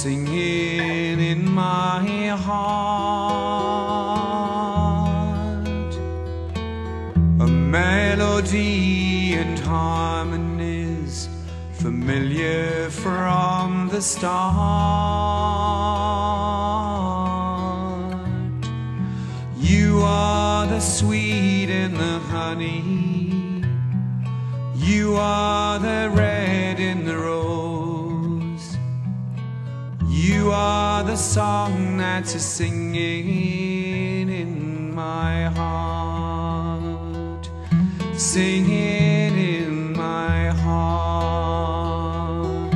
singing in my heart, a melody and harmonies familiar from the start. You are the sweet and the honey, you are the red in the rose, you are the song that's singing in my heart, singing in my heart.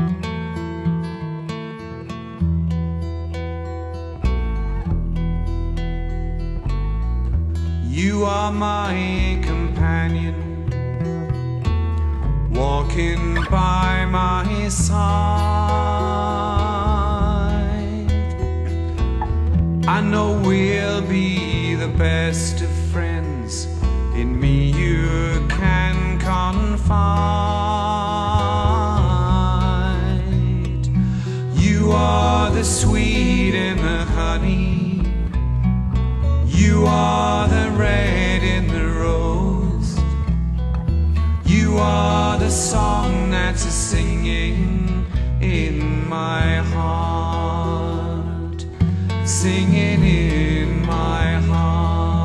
You are my companion, walking by my side. I know we'll be the best of friends, in me you can confide. You are the sweet and the honey, you are the red in the rose, you are the song that's singing in my heart, singing in my heart.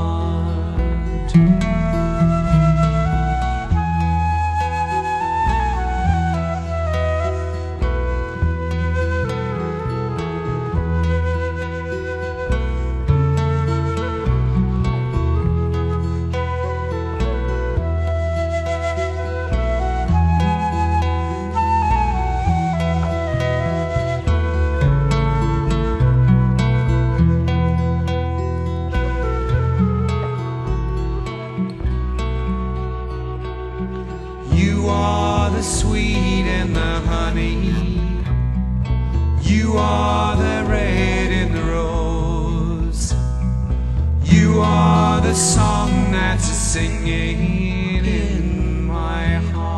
You are the sweet and the honey, you are the red in the rose, you are the song that's singing in my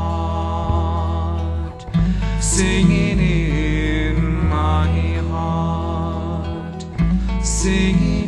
heart, singing in my heart, singing